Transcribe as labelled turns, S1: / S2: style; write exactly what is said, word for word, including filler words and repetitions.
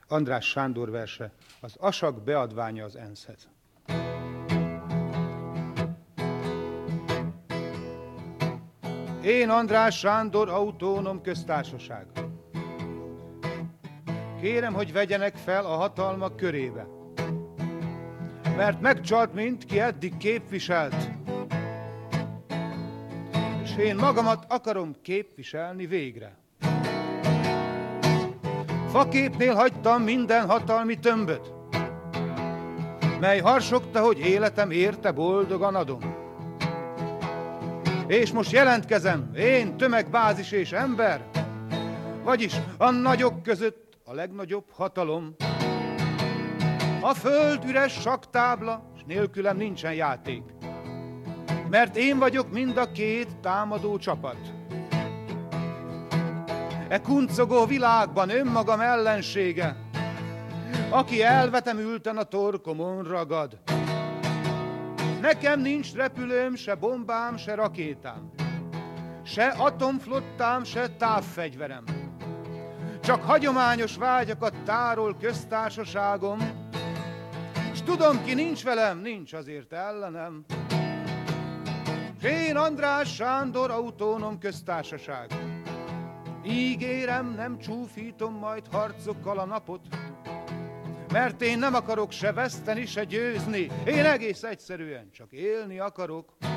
S1: András Sándor verse, az asak beadványa az enszhez. Én András Sándor, autonóm köztársaság. Kérem, hogy vegyenek fel a hatalmak körébe, mert megcsalt mind, ki eddig képviselt, és én magamat akarom képviselni végre. Faképnél hagytam minden hatalmi tömböt, mely harsogta, hogy életem érte boldogan adom. És most jelentkezem, én tömegbázis és ember, vagyis a nagyok között a legnagyobb hatalom. A föld üres saktábla, s nélkülem nincsen játék, mert én vagyok mind a két támadó csapat. E kuncogó világban önmagam ellensége, aki elvetemülten a torkomon ragad. Nekem nincs repülőm, se bombám, se rakétám, se atomflottám, se távfegyverem. Csak hagyományos vágyakat tárol köztársaságom, s tudom, ki nincs velem, nincs azért ellenem. S én András Sándor, autonóm köztársaság. Ígérem, nem csúfítom majd harcokkal a napot, mert én nem akarok se veszteni, se győzni, én egész egyszerűen csak élni akarok.